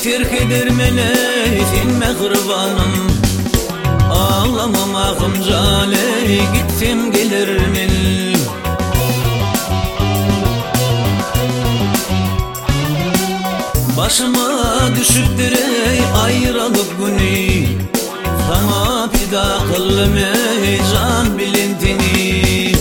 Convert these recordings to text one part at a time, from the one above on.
terk eder melek inme kurbanım. Ağlamam akım cale gittim gelirmin. Başıma düşüptür ey ayrılık günü, sana fida kıldım ey can bilintini.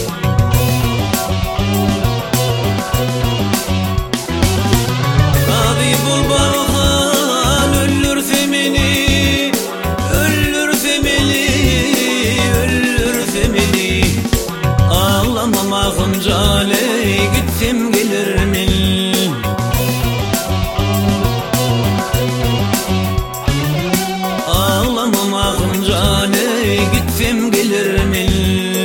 Tabi bul bakan öldürse beni, öldürse beni, öldürse beni. Ağlamam akım cale gittim gelirmin. Ağlamam akım cale gittim gelirmin.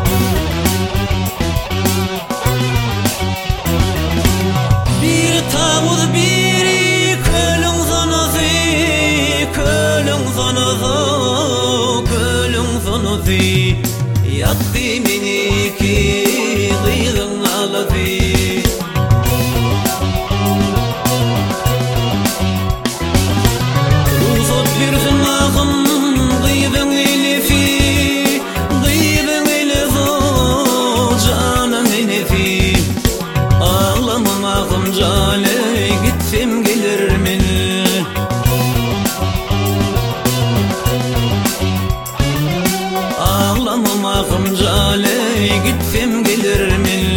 Bir tağut biri kölün sonusu, kölün sonusu, kölün sonusu. Yattı miniki kıyığın ağladı. Uzat bir sınakım dıyıdın elifi, dıyıdın elifi, canım elifi. Ağlamam akım cale gittim gelirmin. Ağlamam akım cale gittim gelirmin.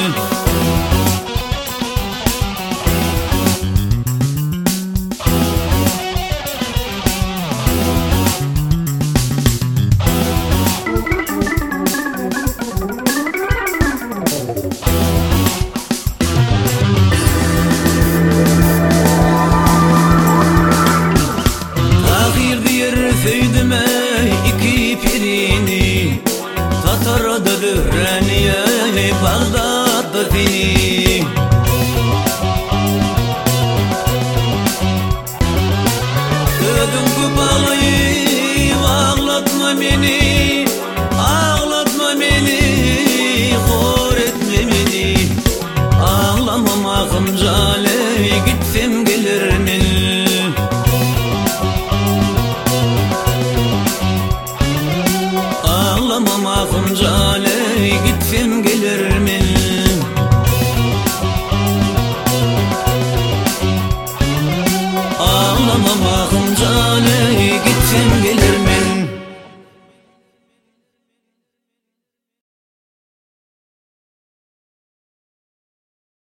Söydim ey iki pirini, Tatar'da Dürreniye Bağdat'ta seni. Ödüm kupalayı ağlatma beni,